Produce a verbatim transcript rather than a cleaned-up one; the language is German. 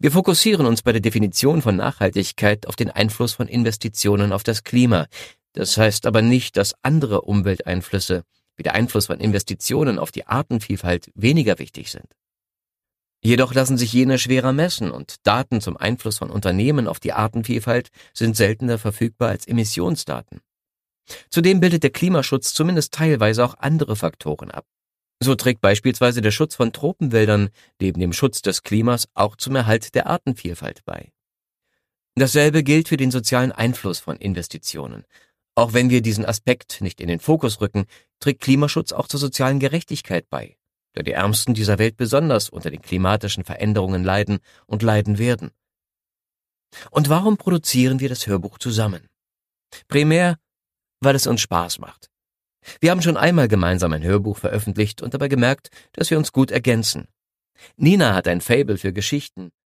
Wir fokussieren uns bei der Definition von Nachhaltigkeit auf den Einfluss von Investitionen auf das Klima. Das heißt aber nicht, dass andere Umwelteinflüsse, wie der Einfluss von Investitionen auf die Artenvielfalt, weniger wichtig sind. Jedoch lassen sich jene schwerer messen und Daten zum Einfluss von Unternehmen auf die Artenvielfalt sind seltener verfügbar als Emissionsdaten. Zudem bildet der Klimaschutz zumindest teilweise auch andere Faktoren ab. So trägt beispielsweise der Schutz von Tropenwäldern neben dem Schutz des Klimas auch zum Erhalt der Artenvielfalt bei. Dasselbe gilt für den sozialen Einfluss von Investitionen. Auch wenn wir diesen Aspekt nicht in den Fokus rücken, trägt Klimaschutz auch zur sozialen Gerechtigkeit bei, da die Ärmsten dieser Welt besonders unter den klimatischen Veränderungen leiden und leiden werden. Und warum produzieren wir das Hörbuch zusammen? Primär, weil es uns Spaß macht. Wir haben schon einmal gemeinsam ein Hörbuch veröffentlicht und dabei gemerkt, dass wir uns gut ergänzen. Nina hat ein Faible für Geschichten,